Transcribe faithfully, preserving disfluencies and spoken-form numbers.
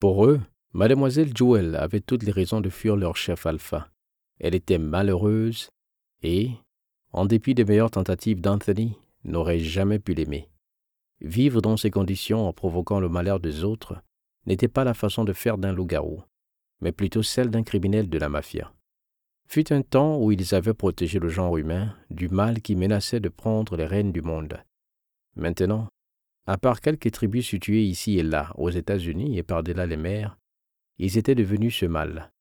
Pour eux, Mademoiselle Jewel avait toutes les raisons de fuir leur chef Alpha. Elle était malheureuse et, en dépit des meilleures tentatives d'Anthony, n'aurait jamais pu l'aimer. Vivre dans ces conditions en provoquant le malheur des autres n'était pas la façon de faire d'un loup-garou, mais plutôt celle d'un criminel de la mafia. Fut un temps où ils avaient protégé le genre humain du mal qui menaçait de prendre les rênes du monde. Maintenant, à part quelques tribus situées ici et là, aux États-Unis et par-delà les mers, ils étaient devenus ce mal.